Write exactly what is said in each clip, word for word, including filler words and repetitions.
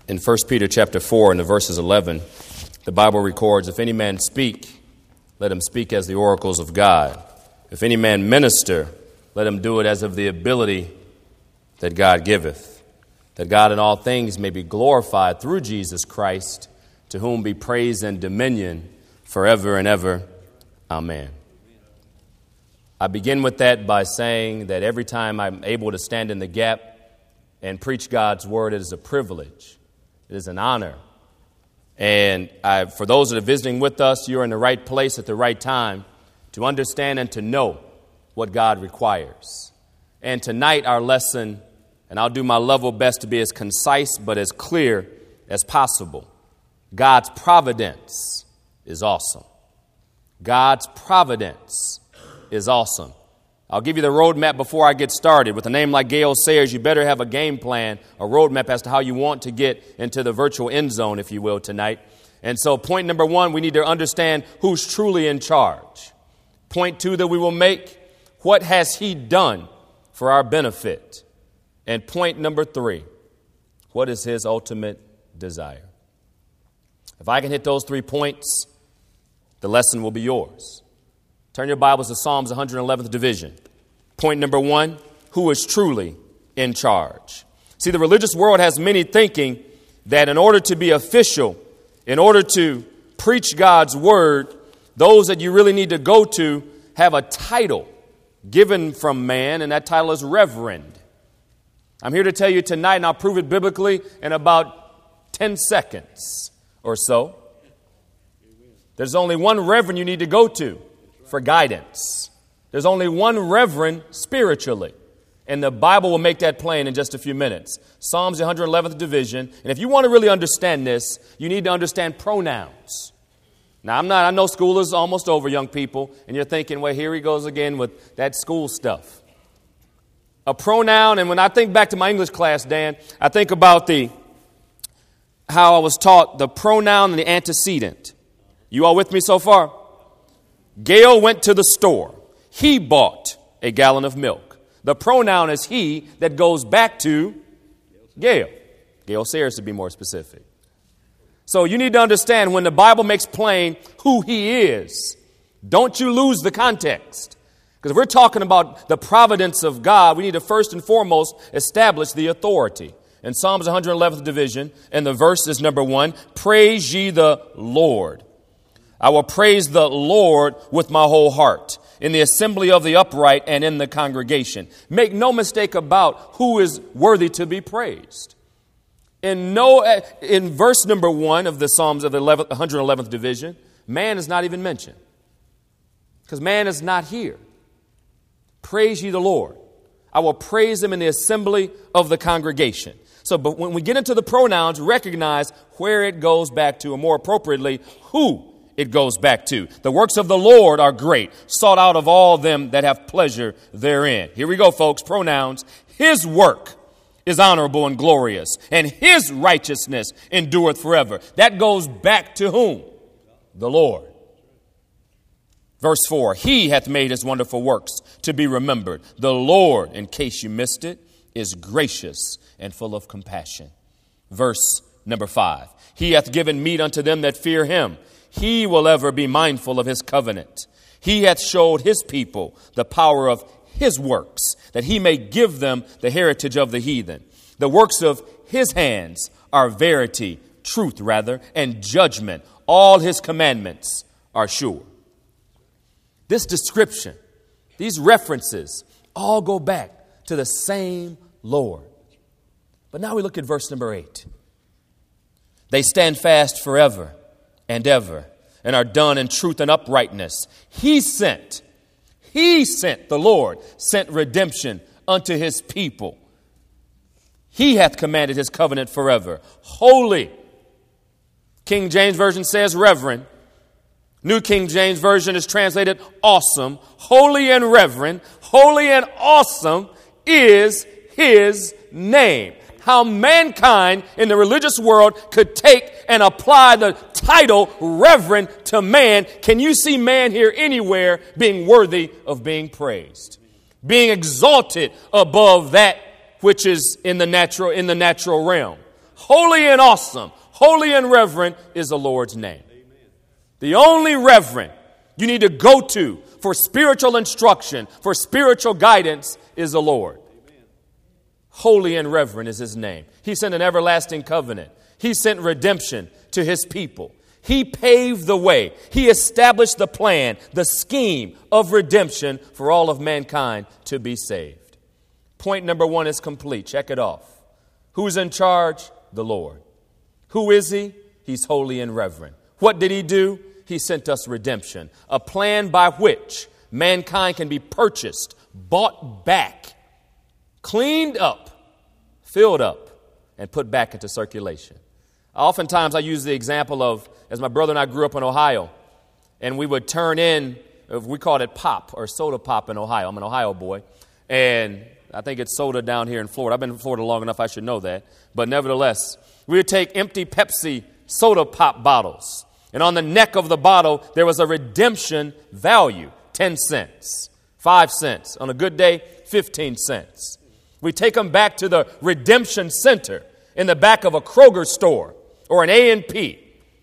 In First Peter chapter four and the verses eleven, the Bible records, if any man speak, let him speak as the oracles of God. If any man minister, let him do it as of the ability that God giveth, that God in all things may be glorified through Jesus Christ, to whom be praise and dominion forever and ever. Amen. I begin with that by saying that every time I'm able to stand in the gap and preach God's word, it is a privilege. It is an honor. And I, for those that are visiting with us, you're in the right place at the right time to understand and to know what God requires. And tonight our lesson, and I'll do my level best to be as concise but as clear as possible. God's providence is awesome. God's providence is awesome. I'll give you the roadmap before I get started. With a name like Gale Sayers, you better have a game plan, a roadmap as to how you want to get into the virtual end zone, if you will, tonight. And so point number one, we need to understand who's truly in charge. Point two that we will make, what has he done for our benefit? And point number three, what is his ultimate desire? If I can hit those three points, the lesson will be yours. Turn your Bibles to Psalms one hundred eleventh division. Point number one, who is truly in charge? See, the religious world has many thinking that in order to be official, in order to preach God's word, those that you really need to go to have a title given from man, and that title is reverend. I'm here to tell you tonight, and I'll prove it biblically in about ten seconds or so. There's only one reverend you need to go to for guidance. There's only one reverend spiritually. And the Bible will make that plain in just a few minutes. Psalms one hundred eleventh division. And if you want to really understand this, you need to understand pronouns. Now, I'm not, I know school is almost over, young people, and you're thinking, well, here he goes again with that school stuff. A pronoun, and when I think back to my English class, Dan, I think about the how I was taught the pronoun and the antecedent. You all with me so far? Gale went to the store. He bought a gallon of milk. The pronoun is he that goes back to Gale. Gale Sayers, to be more specific. So you need to understand when the Bible makes plain who he is, don't you lose the context. Because if we're talking about the providence of God, we need to first and foremost establish the authority. In Psalms one hundred eleventh division, and the verse is number one, praise ye the Lord. I will praise the Lord with my whole heart, in the assembly of the upright and in the congregation. Make no mistake about who is worthy to be praised. In no, in verse number one of the Psalms of the one hundred eleventh division, man is not even mentioned. Because man is not here. Praise ye the Lord. I will praise him in the assembly of the congregation. So, but when we get into the pronouns, recognize where it goes back to, or more appropriately, who it goes back to. The works of the Lord are great, sought out of all them that have pleasure therein. Here we go, folks. Pronouns. His work is honorable and glorious, and his righteousness endureth forever. That goes back to whom? The Lord. Verse four, he hath made his wonderful works to be remembered. The Lord, in case you missed it, is gracious and full of compassion. Verse number five, he hath given meat unto them that fear him. He will ever be mindful of his covenant. He hath showed his people the power of his works, that he may give them the heritage of the heathen. The works of his hands are verity, truth rather, and judgment. All his commandments are sure. This description, these references, all go back to the same Lord. But now we look at verse number eight. They stand fast forever and ever, and are done in truth and uprightness. He sent, he sent, the Lord sent redemption unto his people. He hath commanded his covenant forever. Holy. King James Version says reverend. New King James Version is translated awesome. Holy and reverend, holy and awesome is his name. How mankind in the religious world could take and apply the title reverend to man. Can you see man here anywhere being worthy of being praised? Being exalted above that which is in the natural in the natural realm. Holy and awesome, holy and reverent is the Lord's name. Amen. The only reverend you need to go to for spiritual instruction, for spiritual guidance is the Lord. Amen. Holy and reverent is his name. He sent an everlasting covenant. He sent redemption to his people. He paved the way. He established the plan, the scheme of redemption for all of mankind to be saved. Point number one is complete. Check it off. Who's in charge? The Lord. Who is he? He's holy and reverent. What did he do? He sent us redemption, a plan by which mankind can be purchased, bought back, cleaned up, filled up, and put back into circulation. Oftentimes I use the example of, as my brother and I grew up in Ohio, and we would turn in, we called it pop or soda pop in Ohio. I'm an Ohio boy, and I think it's soda down here in Florida. I've been in Florida long enough, I should know that. But nevertheless, we would take empty Pepsi soda pop bottles, and on the neck of the bottle, there was a redemption value, ten cents, five cents. On a good day, fifteen cents. We take them back to the redemption center in the back of a Kroger store or an A and P,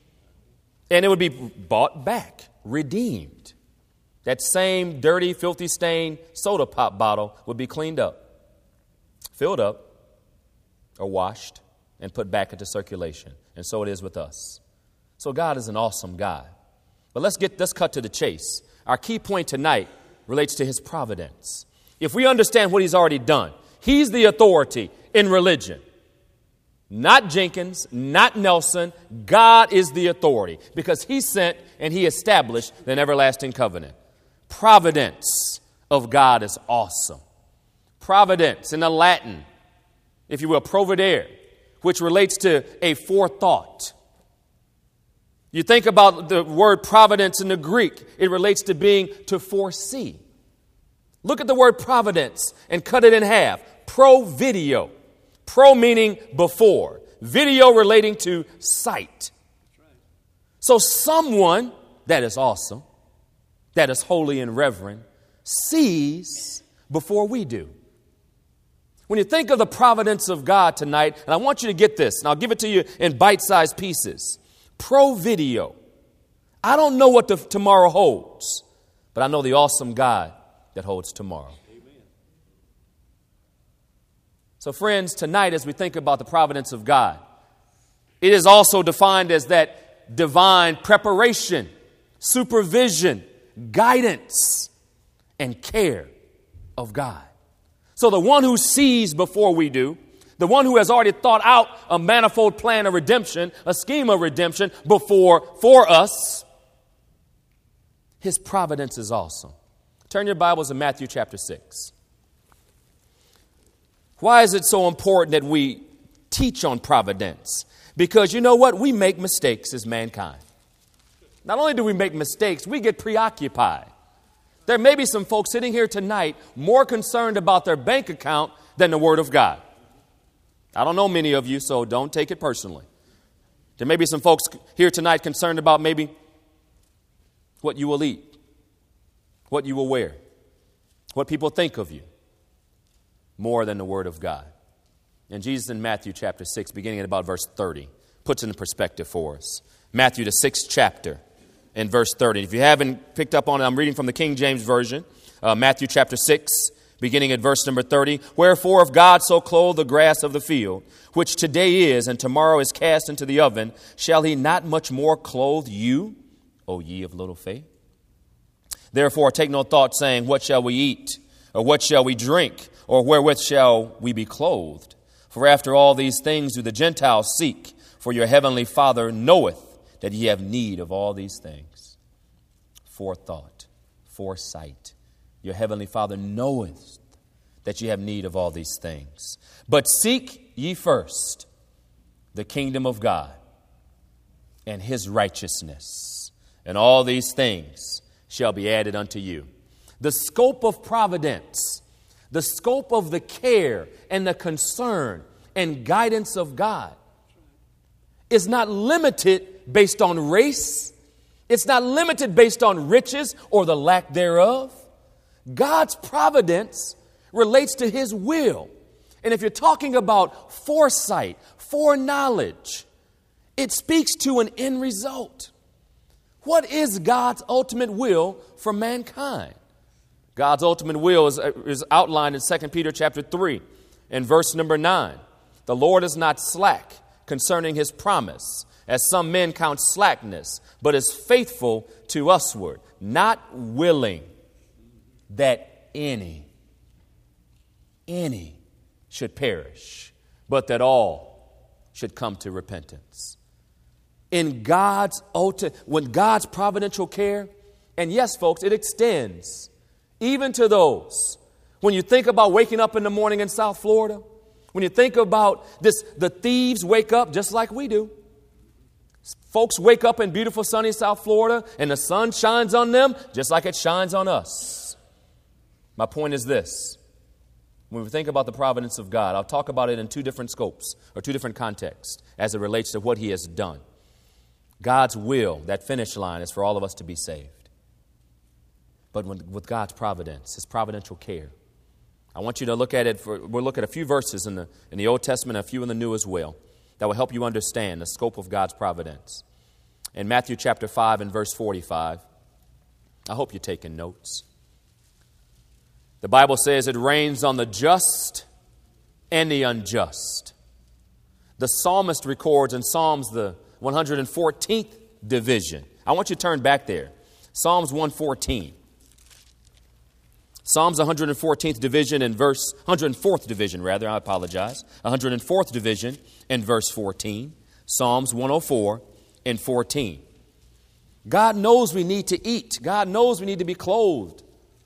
and it would be bought back, redeemed. That same dirty, filthy, stained soda pop bottle would be cleaned up, filled up, or washed, and put back into circulation. And so it is with us. So God is an awesome God. But let's get let's cut to the chase. Our key point tonight relates to his providence. If we understand what he's already done, he's the authority in religion. Not Jenkins, not Nelson. God is the authority because he sent and he established an everlasting covenant. Providence of God is awesome. Providence in the Latin, if you will, providere, which relates to a forethought. You think about the word providence in the Greek, it relates to being to foresee. Look at the word providence and cut it in half. Pro video. Pro meaning before. Video relating to sight. So someone that is awesome, that is holy and reverent, sees before we do. When you think of the providence of God tonight, and I want you to get this, and I'll give it to you in bite-sized pieces. Pro video. I don't know what the tomorrow holds, but I know the awesome God that holds tomorrow. Amen. So friends, tonight as we think about the providence of God, it is also defined as that divine preparation, supervision, guidance, and care of God. So the one who sees before we do, the one who has already thought out a manifold plan of redemption, a scheme of redemption before for us, his providence is awesome. Turn your Bibles to Matthew chapter six. Why is it so important that we teach on providence? Because you know what? We make mistakes as mankind. Not only do we make mistakes, we get preoccupied. There may be some folks sitting here tonight more concerned about their bank account than the Word of God. I don't know many of you, so don't take it personally. There may be some folks here tonight concerned about maybe what you will eat, what you will wear, what people think of you, more than the Word of God. And Jesus in Matthew chapter six, beginning at about verse thirty, puts it in perspective for us. Matthew, the sixth chapter, in verse thirty. If you haven't picked up on it, I'm reading from the King James Version, uh, Matthew chapter six, beginning at verse number thirty. Wherefore, if God so clothe the grass of the field, which today is and tomorrow is cast into the oven, shall he not much more clothe you, O ye of little faith? Therefore, take no thought, saying, what shall we eat? Or what shall we drink? Or wherewith shall we be clothed? For after all these things do the Gentiles seek, for your heavenly Father knoweth that ye have need of all these things. Forethought, foresight. Your heavenly Father knoweth that ye have need of all these things. But seek ye first the kingdom of God and his righteousness, and all these things shall be added unto you. The scope of providence, the scope of the care and the concern and guidance of God is not limited based on race. It's not limited based on riches or the lack thereof. God's providence relates to his will. And if you're talking about foresight, foreknowledge. It speaks to an end result. What is God's ultimate will for mankind? God's ultimate will is, is outlined in Second Peter chapter three and verse number nine. The Lord is not slack concerning his promise, as some men count slackness, but is faithful to usward, not willing that any, any should perish, but that all should come to repentance. In God's ultimate, when God's providential care, and yes, folks, it extends even to those. When you think about waking up in the morning in South Florida, when you think about this, the thieves wake up just like we do. Folks wake up in beautiful sunny South Florida and the sun shines on them just like it shines on us. My point is this. When we think about the providence of God, I'll talk about it in two different scopes or two different contexts as it relates to what he has done. God's will, that finish line, is for all of us to be saved. But when, with God's providence, his providential care, I want you to look at it. For, we'll look at a few verses in the, in the Old Testament, a few in the New as well, that will help you understand the scope of God's providence. In Matthew chapter five and verse forty-five, I hope you're taking notes. The Bible says it rains on the just and the unjust. The psalmist records in Psalms the one hundred fourteenth division. I want you to turn back there. Psalms one fourteen. Psalms one hundred fourteenth division and verse, one hundred fourth division rather, I apologize. one hundred fourth division and verse fourteen. Psalms one oh four and fourteen. God knows we need to eat. God knows we need to be clothed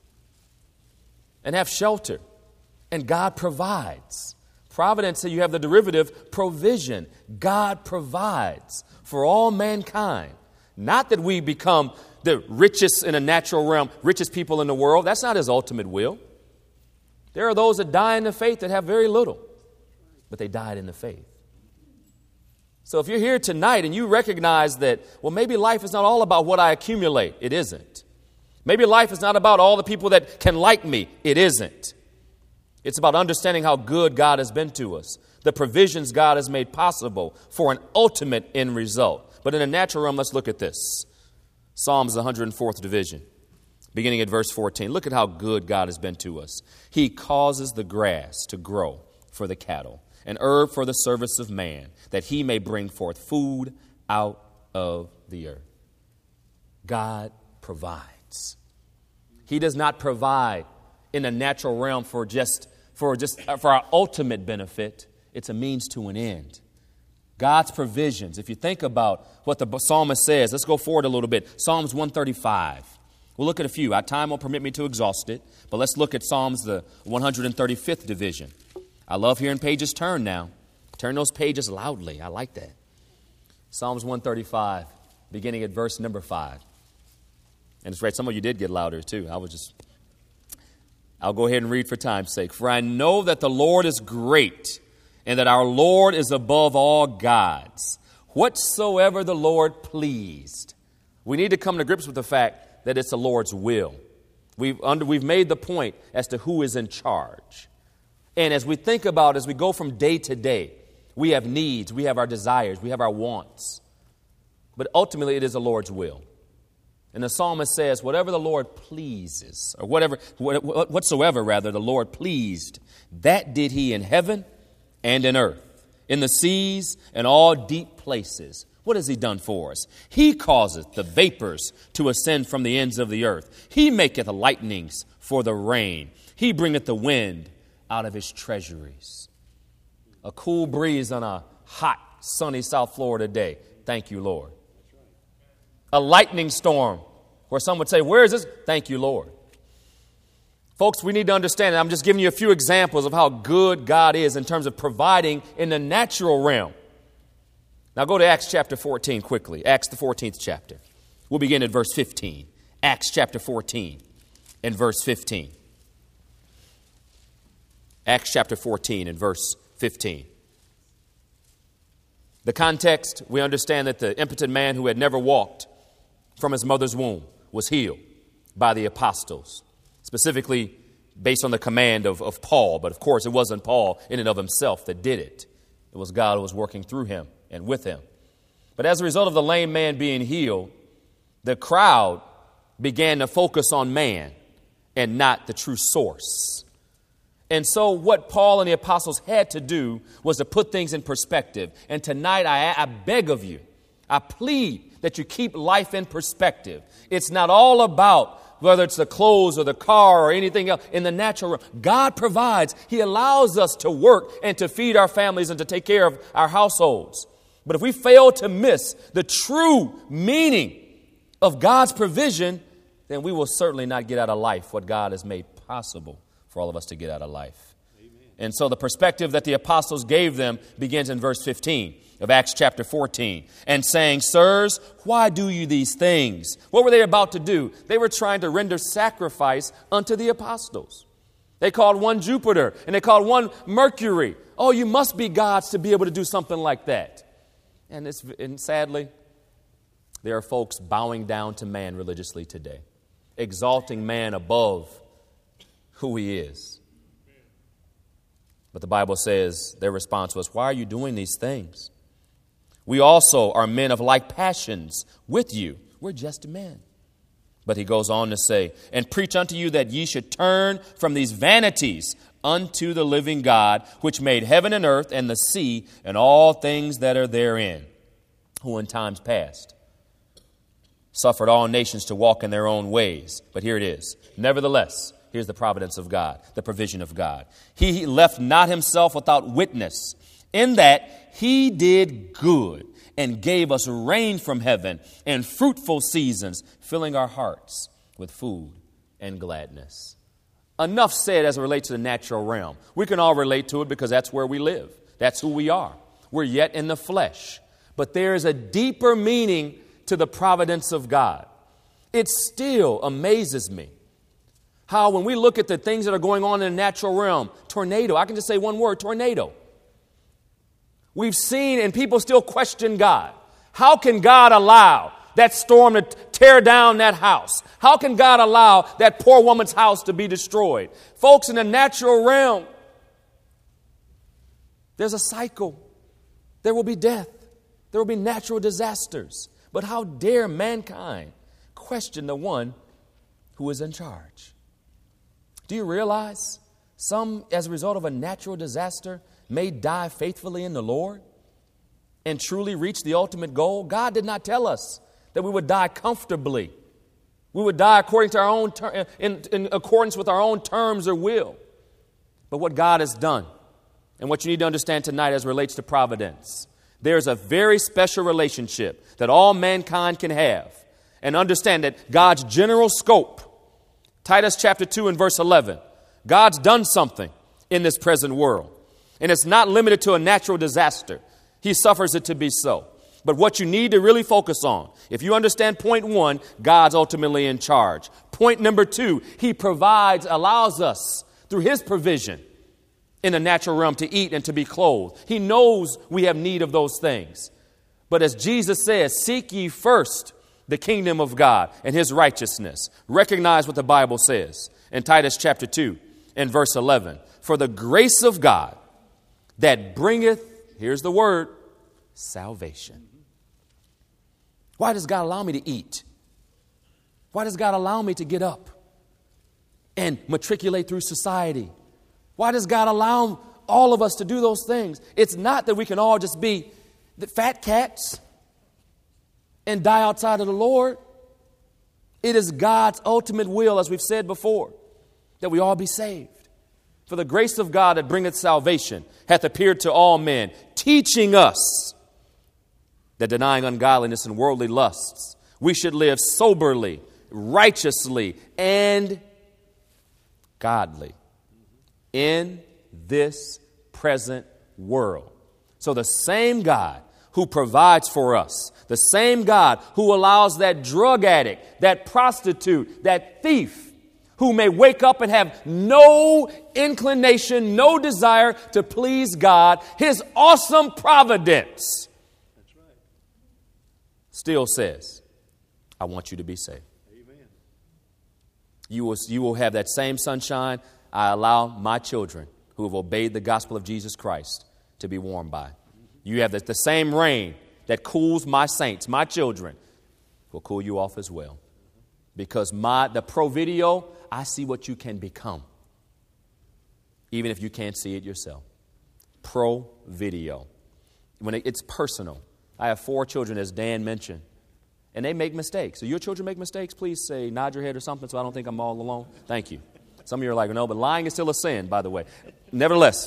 and have shelter. And God provides. Providence, so you have the derivative provision. God provides for all mankind. Not that we become the richest in a natural realm, richest people in the world. That's not his ultimate will. There are those that die in the faith that have very little, but they died in the faith. So if you're here tonight and you recognize that, well, maybe life is not all about what I accumulate. It isn't. Maybe life is not about all the people that can like me. It isn't. It's about understanding how good God has been to us, the provisions God has made possible for an ultimate end result. But in the natural realm, let's look at this. Psalms one hundred fourth division, beginning at verse fourteen. Look at how good God has been to us. He causes the grass to grow for the cattle, and herb for the service of man, that he may bring forth food out of the earth. God provides. He does not provide in the natural realm for just for just for our ultimate benefit. It's a means to an end. God's provisions. If you think about what the psalmist says, let's go forward a little bit. Psalms one thirty-five. We'll look at a few. Our time won't permit me to exhaust it, but let's look at Psalms, the one hundred thirty-fifth division. I love hearing pages turn now. Turn those pages loudly. I like that. Psalms one thirty-five, beginning at verse number five. And it's right, some of you did get louder too. I was just, I'll go ahead and read for time's sake. For I know that the Lord is great, and that our Lord is above all gods. Whatsoever the Lord pleased. We need to come to grips with the fact that it's the Lord's will. We've, under, we've made the point as to who is in charge. And as we think about, as we go from day to day, we have needs, we have our desires, we have our wants. But ultimately it is the Lord's will. And the psalmist says, whatever the Lord pleases, or whatever, whatsoever rather the Lord pleased, that did he in heaven and in earth, in the seas and all deep places. What has he done for us? He causeth the vapors to ascend from the ends of the earth. He maketh lightnings for the rain. He bringeth the wind out of his treasuries. A cool breeze on a hot, sunny South Florida day. Thank you, Lord. A lightning storm where some would say, where is this? Thank you, Lord. Folks, we need to understand, and I'm just giving you a few examples of how good God is in terms of providing in the natural realm. Now go to Acts chapter fourteen quickly. Acts the fourteenth chapter. We'll begin at verse fifteen. Acts chapter fourteen and verse fifteen. Acts chapter fourteen and verse fifteen. The context, we understand that the impotent man who had never walked from his mother's womb was healed by the apostles, specifically based on the command of, of Paul. But of course, it wasn't Paul in and of himself that did it. It was God who was working through him and with him. But as a result of the lame man being healed, the crowd began to focus on man and not the true source. And so what Paul and the apostles had to do was to put things in perspective. And tonight I, I beg of you, I plead that you keep life in perspective. It's not all about whether it's the clothes or the car or anything else in the natural realm. God provides. He allows us to work and to feed our families and to take care of our households. But if we fail to miss the true meaning of God's provision, then we will certainly not get out of life what God has made possible for all of us to get out of life. Amen. And so the perspective that the apostles gave them begins in verse fifteen of Acts chapter fourteen, and saying, "Sirs, why do you these things?" What were they about to do? They were trying to render sacrifice unto the apostles. They called one Jupiter and they called one Mercury. Oh, you must be gods to be able to do something like that. And, it's, and sadly, there are folks bowing down to man religiously today, exalting man above who he is. But the Bible says their response was, "Why are you doing these things? We also are men of like passions with you." We're just men. But he goes on to say, "And preach unto you that ye should turn from these vanities unto the living God, which made heaven and earth and the sea and all things that are therein, who in times past suffered all nations to walk in their own ways." But here it is. "Nevertheless," here's the providence of God, the provision of God. "He left not himself without witness, in that he did good and gave us rain from heaven and fruitful seasons, filling our hearts with food and gladness." Enough said as it relates to the natural realm. We can all relate to it because that's where we live. That's who we are. We're yet in the flesh. But there is a deeper meaning to the providence of God. It still amazes me how when we look at the things that are going on in the natural realm, tornado, I can just say one word, tornado. We've seen, and people still question God. How can God allow that storm to tear down that house? How can God allow that poor woman's house to be destroyed? Folks, in the natural realm, there's a cycle. There will be death. There will be natural disasters. But how dare mankind question the one who is in charge? Do you realize some, as a result of a natural disaster, may die faithfully in the Lord and truly reach the ultimate goal? God did not tell us that we would die comfortably. We would die according to our own ter- in, in accordance with our own terms or will. But what God has done, and what you need to understand tonight as it relates to providence, there's a very special relationship that all mankind can have. And understand that God's general scope, Titus chapter two and verse eleven, God's done something in this present world. And it's not limited to a natural disaster. He suffers it to be so. But what you need to really focus on, if you understand point one, God's ultimately in charge. Point number two, He provides, allows us through His provision in the natural realm to eat and to be clothed. He knows we have need of those things. But as Jesus says, seek ye first the kingdom of God and His righteousness. Recognize what the Bible says in Titus chapter two and verse eleven. For the grace of God that bringeth, here's the word, salvation. Why does God allow me to eat? Why does God allow me to get up and matriculate through society? Why does God allow all of us to do those things? It's not that we can all just be the fat cats and die outside of the Lord. It is God's ultimate will, as we've said before, that we all be saved. For the grace of God that bringeth salvation hath appeared to all men, teaching us that denying ungodliness and worldly lusts, we should live soberly, righteously, and godly in this present world. So the same God who provides for us, the same God who allows that drug addict, that prostitute, that thief, who may wake up and have no inclination, no desire to please God, His awesome providence, that's right, still says, I want you to be saved. Amen. You will, you will have that same sunshine I allow my children who have obeyed the gospel of Jesus Christ to be warmed by. You have the, the same rain that cools my saints, my children, will cool you off as well. Because my the Pro Video, I see what you can become, even if you can't see it yourself. Pro Video. When it, it's personal. I have four children, as Dan mentioned, and they make mistakes. So your children make mistakes, please say, nod your head or something so I don't think I'm all alone. Thank you. Some of you are like, no, but lying is still a sin, by the way. Nevertheless,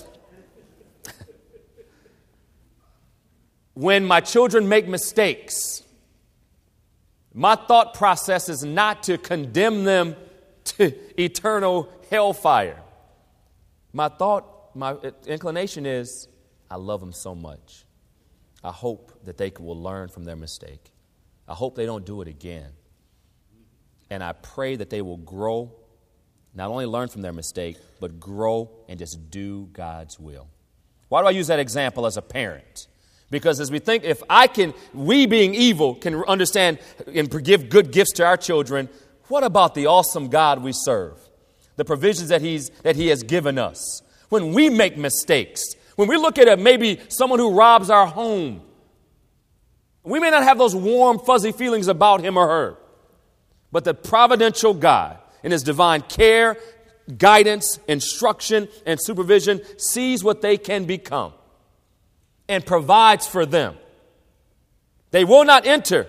when my children make mistakes, my thought process is not to condemn them to eternal hellfire. My thought, my inclination is, I love them so much. I hope that they will learn from their mistake. I hope they don't do it again. And I pray that they will grow, not only learn from their mistake, but grow and just do God's will. Why do I use that example as a parent? Because as we think, if I can, we being evil, can understand and give good gifts to our children, what about the awesome God we serve? The provisions that He's that He has given us. When we make mistakes, when we look at a, maybe someone who robs our home, we may not have those warm, fuzzy feelings about him or her. But the providential God, in His divine care, guidance, instruction, and supervision, sees what they can become and provides for them. They will not enter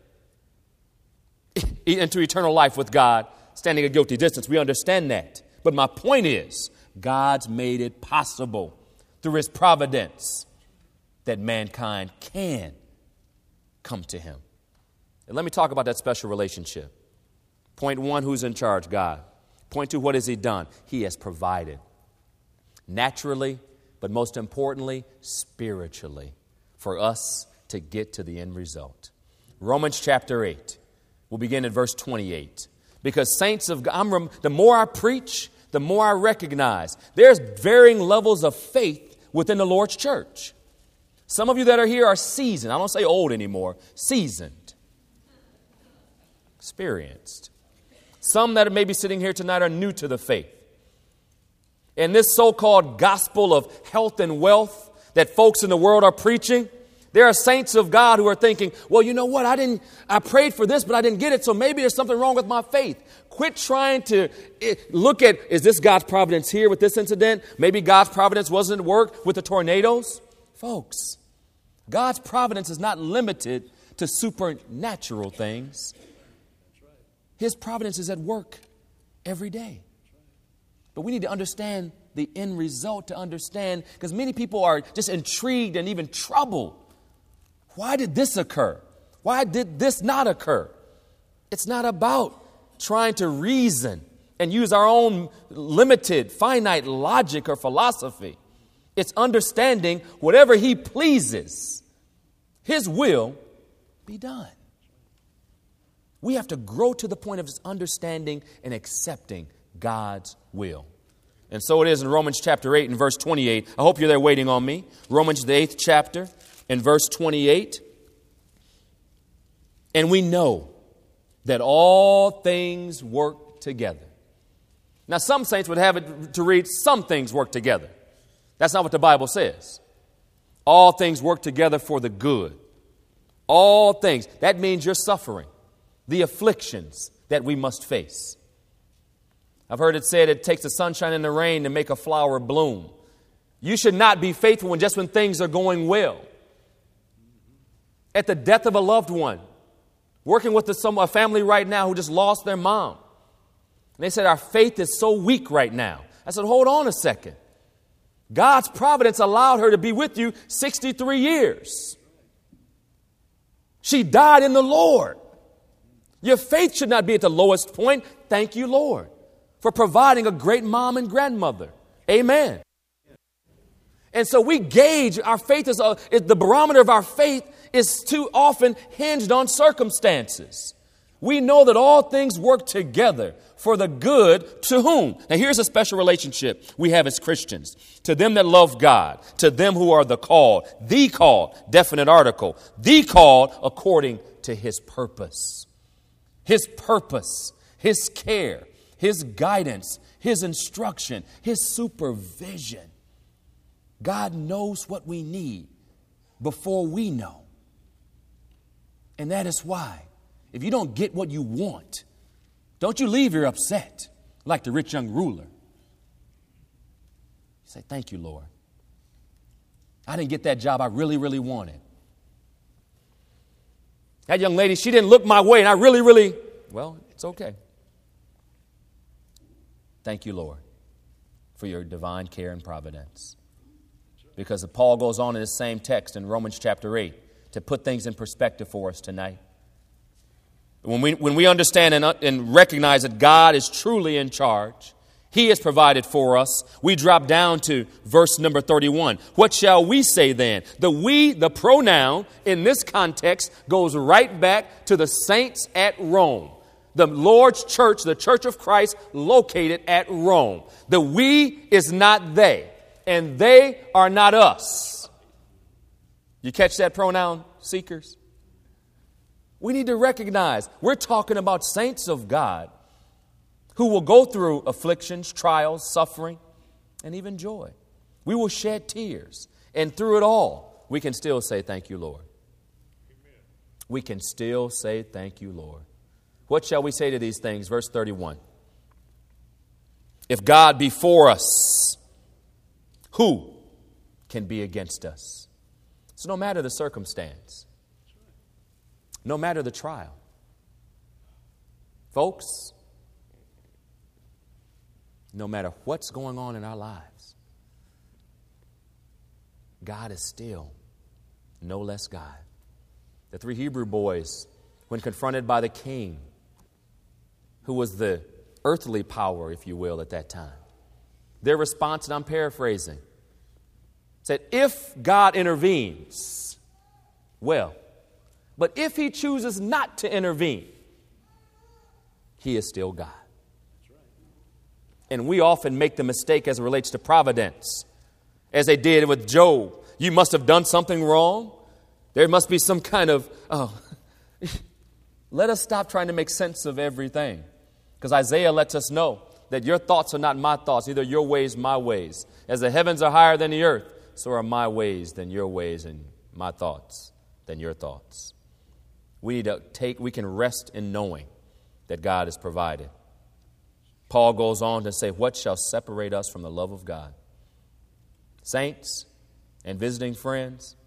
into eternal life with God standing a guilty distance. We understand that. But my point is, God's made it possible through His providence that mankind can come to Him. And let me talk about that special relationship. Point one, who's in charge? God. Point two, what has He done? He has provided. Naturally, but most importantly, spiritually, for us to get to the end result. Romans chapter eight. We'll begin at verse twenty-eight. Because saints of God, I'm rem- the more I preach, the more I recognize there's varying levels of faith within the Lord's church. Some of you that are here are seasoned. I don't say old anymore. Seasoned. Experienced. Some that may be sitting here tonight are new to the faith. And this so-called gospel of health and wealth that folks in the world are preaching, there are saints of God who are thinking, well, you know what? I didn't, I prayed for this, but I didn't get it. So maybe there's something wrong with my faith. Quit trying to look at, is this God's providence here with this incident? Maybe God's providence wasn't at work with the tornadoes. Folks, God's providence is not limited to supernatural things. His providence is at work every day. But we need to understand the end result to understand, because many people are just intrigued and even troubled. Why did this occur? Why did this not occur? It's not about trying to reason and use our own limited, finite logic or philosophy. It's understanding whatever He pleases, His will be done. We have to grow to the point of just understanding and accepting God's will. And so it is in Romans chapter eight and verse twenty-eight. I hope you're there waiting on me. Romans the eighth chapter and verse twenty-eight. And we know that all things work together. Now some saints would have it to read, some things work together. That's not what the Bible says. All things work together for the good. All things. That means you're suffering. The afflictions that we must face. I've heard it said it takes the sunshine and the rain to make a flower bloom. You should not be faithful when just when things are going well. At the death of a loved one, working with the, some, a family right now who just lost their mom. And they said, our faith is so weak right now. I said, hold on a second. God's providence allowed her to be with you sixty-three years. She died in the Lord. Your faith should not be at the lowest point. Thank you, Lord, for providing a great mom and grandmother. Amen. And so we gauge our faith is, a, is the barometer of our faith is too often hinged on circumstances. We know that all things work together for the good to whom? Now here's a special relationship we have as Christians. To them that love God, to them who are the called, the called, definite article, the called according to His purpose. His purpose, His care, His guidance, His instruction, His supervision. God knows what we need. before we know. And that is why, if you don't get what you want, don't you leave here upset like the rich young ruler. You say, thank you, Lord. I didn't get that job I really, really wanted. That young lady, she didn't look my way, and I really, really, well, it's okay. Thank you, Lord, for your divine care and providence. Because Paul goes on in the same text in Romans chapter eight to put things in perspective for us tonight. When we, when we understand and, and recognize that God is truly in charge, He has provided for us, we drop down to verse number thirty-one. What shall we say then? The we, the pronoun in this context, goes right back to the saints at Rome. The Lord's church, the church of Christ, located at Rome. The we is not they, and they are not us. You catch that, pronoun seekers? We need to recognize we're talking about saints of God who will go through afflictions, trials, suffering, and even joy. We will shed tears. And through it all, we can still say, thank you, Lord. Amen. We can still say, thank you, Lord. What shall we say to these things? Verse thirty-one. If God be for us, who can be against us? So no matter the circumstance, no matter the trial, folks, no matter what's going on in our lives, God is still no less God. The three Hebrew boys, when confronted by the king, who was the earthly power, if you will, at that time, their response, and I'm paraphrasing, said, if God intervenes, well, but if He chooses not to intervene, He is still God. And we often make the mistake as it relates to providence, as they did with Job. You must have done something wrong. There must be some kind of, oh, let us stop trying to make sense of everything. Because Isaiah lets us know that your thoughts are not my thoughts, neither your ways, my ways. As the heavens are higher than the earth, so are my ways than your ways, and my thoughts than your thoughts. We need to take, we can rest in knowing that God has provided. Paul goes on to say, what shall separate us from the love of God? Saints and visiting friends,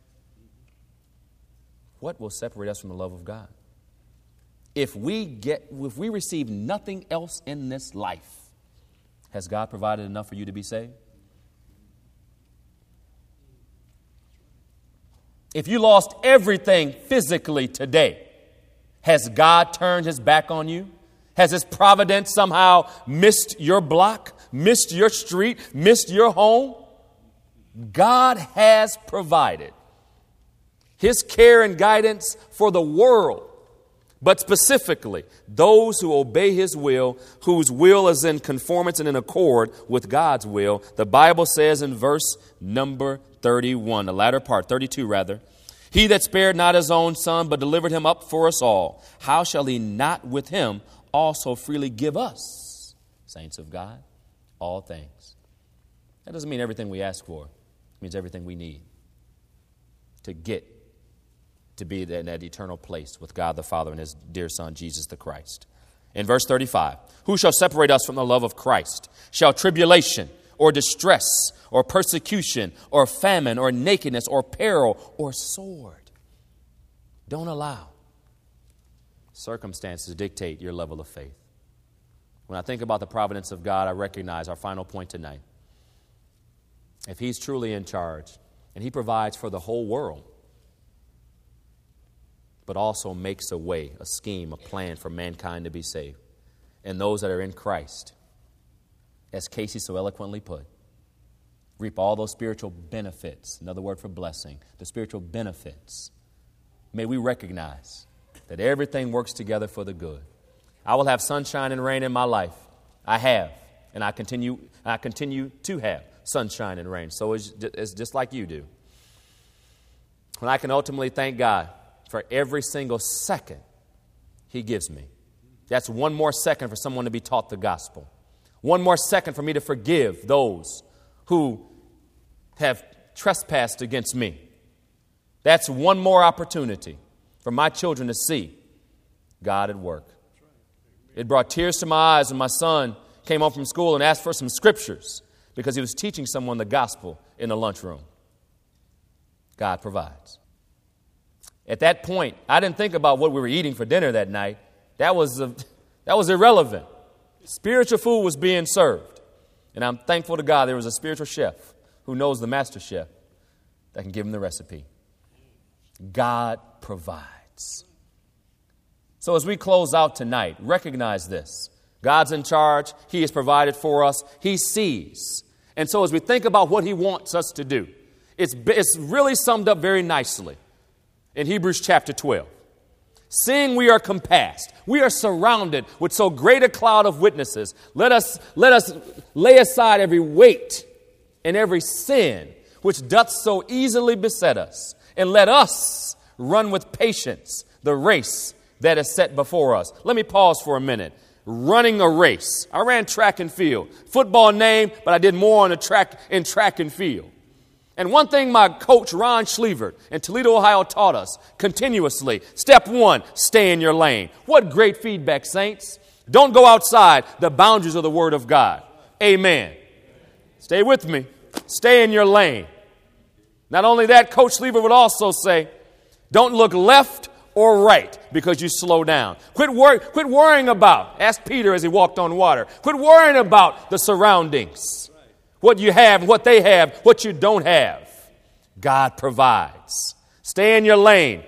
what will separate us from the love of God? If we get, if we receive nothing else in this life, has God provided enough for you to be saved? If you lost everything physically today, has God turned His back on you? Has His providence somehow missed your block, missed your street, missed your home? God has provided His care and guidance for the world, but specifically those who obey His will, whose will is in conformance and in accord with God's will. The Bible says in verse number thirty-one, the latter part, thirty-two rather, He that spared not His own Son, but delivered Him up for us all, how shall He not with Him also freely give us, saints of God, all things? That doesn't mean everything we ask for. It means everything we need to get to be in that eternal place with God the Father and His dear Son, Jesus the Christ. In verse thirty-five, who shall separate us from the love of Christ? Shall tribulation or distress or persecution or famine or nakedness or peril or sword? Don't allow circumstances dictate your level of faith. When I think about the providence of God, I recognize our final point tonight. If He's truly in charge and He provides for the whole world, but also makes a way, a scheme, a plan for mankind to be saved, and those that are in Christ, as Casey so eloquently put, reap all those spiritual benefits, another word for blessing, the spiritual benefits. May we recognize that everything works together for the good. I will have sunshine and rain in my life. I have, and I continue I continue to have sunshine and rain. So it's, it's just like you do. And I can ultimately thank God for every single second He gives me. That's one more second for someone to be taught the gospel. One more second for me to forgive those who have trespassed against me. That's one more opportunity for my children to see God at work. It brought tears to my eyes when my son came home from school and asked for some scriptures because he was teaching someone the gospel in the lunchroom. God provides. At that point, I didn't think about what we were eating for dinner that night. That was, a, that was irrelevant. Spiritual food was being served. And I'm thankful to God there was a spiritual chef who knows the master chef that can give him the recipe. God provides. So as we close out tonight, recognize this. God's in charge. He has provided for us. He sees. And so as we think about what he wants us to do, it's, it's really summed up very nicely in Hebrews chapter twelve. Seeing we are compassed, we are surrounded with so great a cloud of witnesses, let us, let us lay aside every weight and every sin which doth so easily beset us, and let us run with patience the race that is set before us. Let me pause for a minute. Running a race. I ran track and field. Football name, but I did more on the track in track and field. And one thing my coach, Ron Schlevert, in Toledo, Ohio, taught us continuously. Step one, stay in your lane. What great feedback, saints. Don't go outside the boundaries of the Word of God. Amen. Stay with me. Stay in your lane. Not only that, Coach Schlevert would also say, don't look left or right because you slow down. Quit, wor- quit worrying about, ask Peter as he walked on water, quit worrying about the surroundings. What you have, what they have, what you don't have. God provides. Stay in your lane.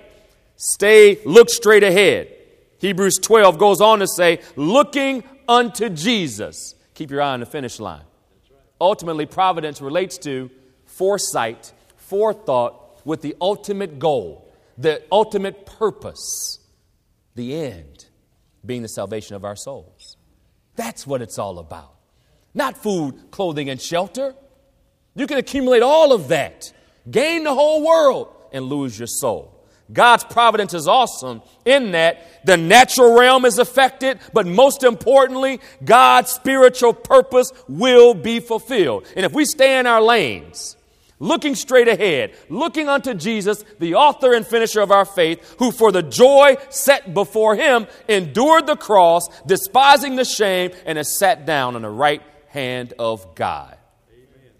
Stay, look straight ahead. Hebrews twelve goes on to say, looking unto Jesus. Keep your eye on the finish line. Ultimately, providence relates to foresight, forethought with the ultimate goal, the ultimate purpose, the end being the salvation of our souls. That's what it's all about. Not food, clothing, and shelter. You can accumulate all of that, gain the whole world, and lose your soul. God's providence is awesome in that the natural realm is affected, but most importantly, God's spiritual purpose will be fulfilled. And if we stay in our lanes, looking straight ahead, looking unto Jesus, the author and finisher of our faith, who for the joy set before him endured the cross, despising the shame, and has sat down on the right hand of God. Amen.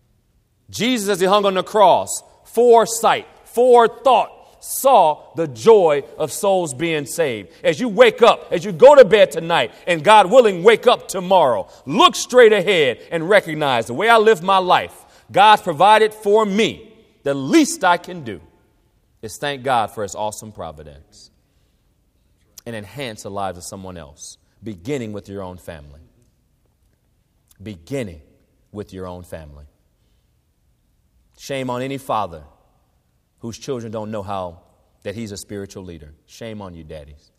Jesus, as he hung on the cross, foresight, forethought, saw the joy of souls being saved. As you wake up, as you go to bed tonight, and God willing, wake up tomorrow, look straight ahead and recognize the way I live my life, God's provided for me. The least I can do is thank God for his awesome providence and enhance the lives of someone else, beginning with your own family. Beginning with your own family. Shame on any father whose children don't know how that he's a spiritual leader. Shame on you, daddies.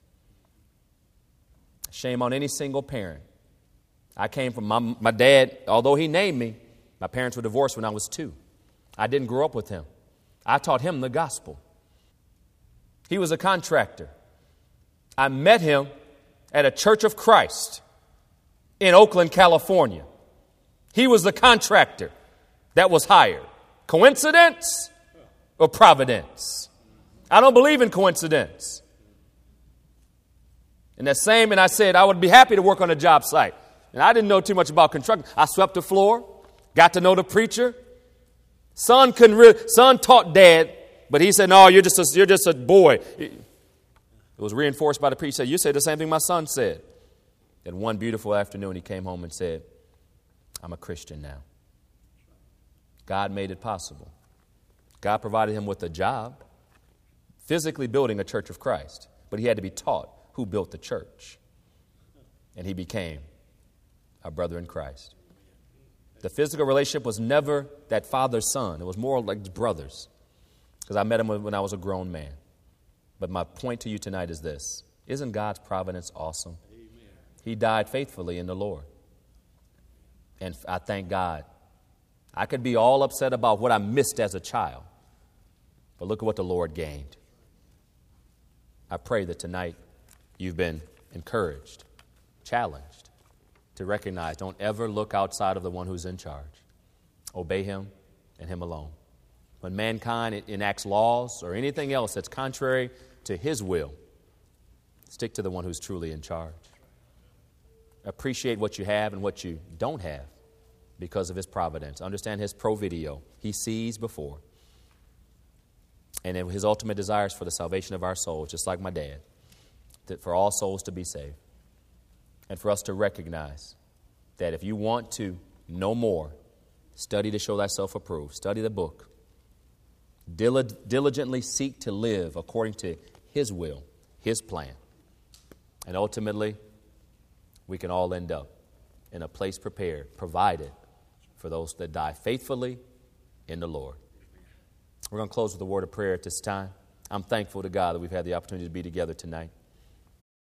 Shame on any single parent. I came from my, my dad, although he named me, my parents were divorced when I was two. I didn't grow up with him. I taught him the gospel. He was a contractor. I met him at a Church of Christ in Oakland, California. He was the contractor that was hired. Coincidence or providence? I don't believe in coincidence. And that same, and I said I would be happy to work on a job site. And I didn't know too much about construction. I swept the floor, got to know the preacher. Son couldn't really, son taught dad, but he said, no, you're just a, you're just a boy. It was reinforced by the preacher. He said, you said the same thing my son said. And one beautiful afternoon, he came home and said, I'm a Christian now. God made it possible. God provided him with a job, physically building a church of Christ, but he had to be taught who built the church. And he became a brother in Christ. The physical relationship was never that father-son. It was more like brothers, because I met him when I was a grown man. But my point to you tonight is this. Isn't God's providence awesome? Amen. He died faithfully in the Lord. And I thank God. I could be all upset about what I missed as a child, but look at what the Lord gained. I pray that tonight you've been encouraged, challenged to recognize, don't ever look outside of the one who's in charge. Obey him and him alone. when mankind enacts laws or anything else that's contrary to His will, stick to the one who's truly in charge. Appreciate what you have and what you don't have because of His providence. Understand His provideo. He sees before. And His ultimate desire is for the salvation of our souls, just like my dad, that for all souls to be saved. And for us to recognize that if you want to know more, study to show thyself approved. Study the book. Dil- diligently seek to live according to His will, His plan. And ultimately, we can all end up in a place prepared, provided for those that die faithfully in the Lord. We're going to close with a word of prayer at this time. I'm thankful to God that we've had the opportunity to be together tonight.